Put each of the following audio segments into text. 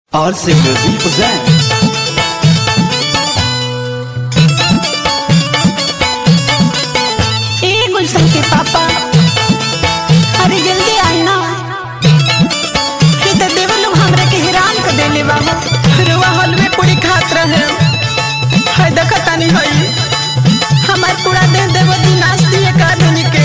RC Music presents गुलशन के पापा, अरे जल्दी आई ना। ये तो देवर लोग हमरा के हैरान कर देले बाबा। रुआ हलवे पूरी खात रहे, हाय देखता नहीं हई हमार पूरा देह देव दी नाच दिए का देनी के।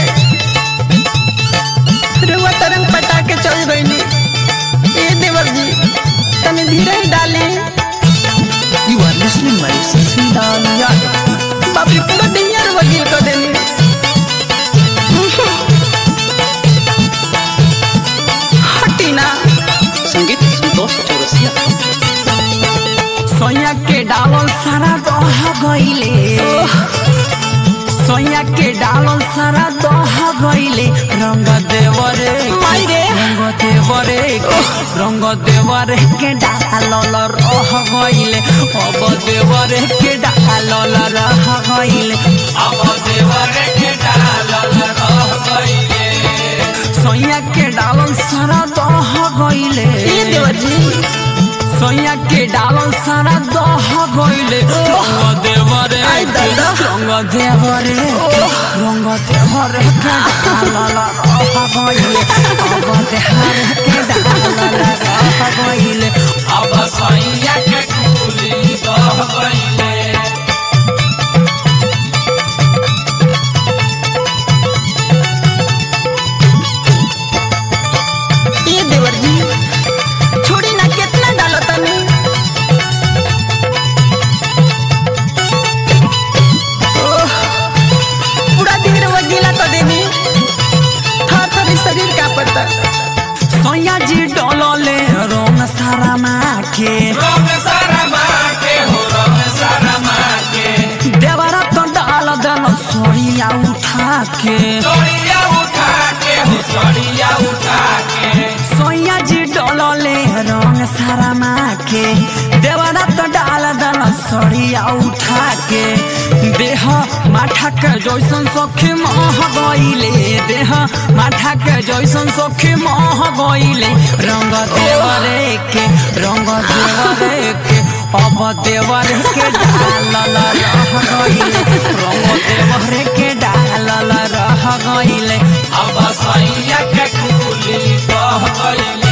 रुआ तरंग पटा के चल गईनी। ए देवर जी तने धीरे ही डाले। You are listening my Sasilaal Yadav। बाप रे पूरा दुनिया रुआ गिल कर देनी। हटीना संगीत संतोष चौरसिया। सोया के डालल सारा दह गईले, सोया के डालल सारा दह गईले। रंग देवरे रंग देवरे के डालल रह गईले। अब देवरे के डालल रह गईले। अब देवरे के डालल रह गईले। सोया के डालल सारा दह गईले। ये देवर जी सोया के डालल सारा दह गईले। रंग देवरे रंग देवरे रंग देवरे के डालल रह गईले। अब देवरे के डालल रह गईले। अब सोया के कुली दह गईले। ये देवर जी छोड़ी ना, कितना डालो तनी। पूरा दिन वगीला तो देनी, थर शरीर का पड़ता। सोया जी डोलोले रंग सारा माके, रंग सारा माके हो रंग सारा माके। देवरा तो डाल देनो सोड़िया उठा के, सोड़िया उठा के हो सोड़िया उठा के। सोया जी डोलोले रंग सारा माके, देवरा तो डाल देनो सोड़िया उठा के। देह माठा के जैसन सखी मह गईले, देह माठा के जैसन सखी मह गईले। रंग देवरे के रंग देवरे के अब देवरे के डालल रह गईले। रंग देवरे के डालल रह गईले। अब सैया के कुली कह गईले।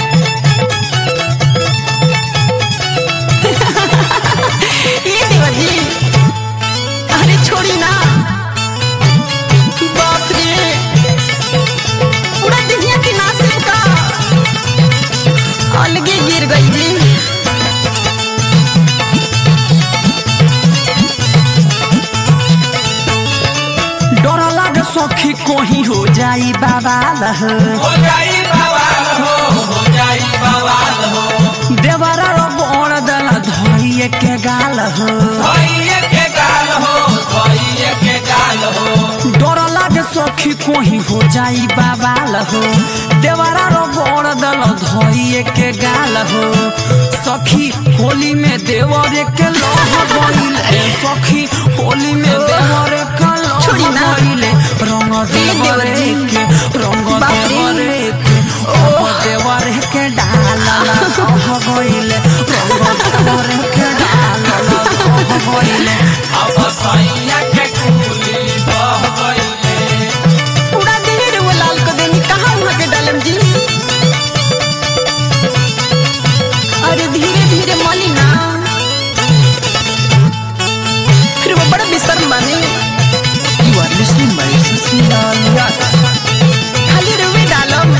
ये देवर जी अरे छोड़ी ना, बाप रे पूरा दुनिया की नासिब का अलगे गिर गई जी। डर लागे सखी कोही हो जाई बवाल हो, हो जाई बवाल हो जाई बवाल हो। देवरा रो बोड़ दल धोइए के गाल हो, धोइए के गाल हो धोइए के गाल हो। डर लागे सखी कोही हो जाई बवाल हो। देवरा रो बोड़ दल धोइए के गाल हो। सखी होली में देवरे के लह गईले, सखी होली में देवरे के लह गईले। रंग देवरे के रंग देवरे के अब देवरे के डालल रह गईले। रंग देवरे के डालल रह गईले। अब सैया के कुली बह गईले। पूरा देह रे लाल को देनी, कहाँ वहाँ के डालम जी। अरे धीरे धीरे मली ना, फिर वो बड़ा बेशर्म बने। You are listening my Sasilaal Yadav। खाली रुवे डालम,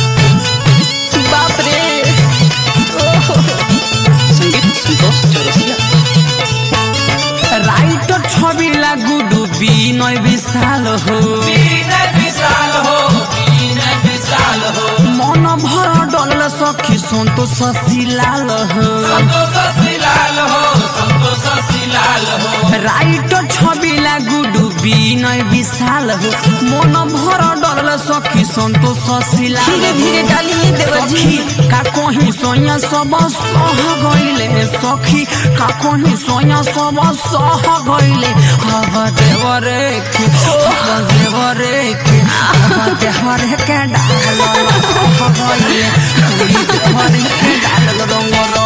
बाप रे। ओहो संगीत संतोष चौरसिया। राइटर छवि लागू डूबी नय विशाल हो, विनय विशाल हो विनय विशाल हो। मन भर डल सखी संतोष शिलाल हो, संतोष शिलाल हो संतोष शिलाल हो। राइटर छवि लागू डूबी नय विशाल हो। मन भर डल सखी संतोष शिलाल। धीरे धीरे डालिए देवर जी। का कहीं सोया सब सह गईले, सखी का कहीं सोया सब सह गईले। अब देवरे के अब देवरे के अब देवरे के डालल रह गईले। देवरे के डालल रंग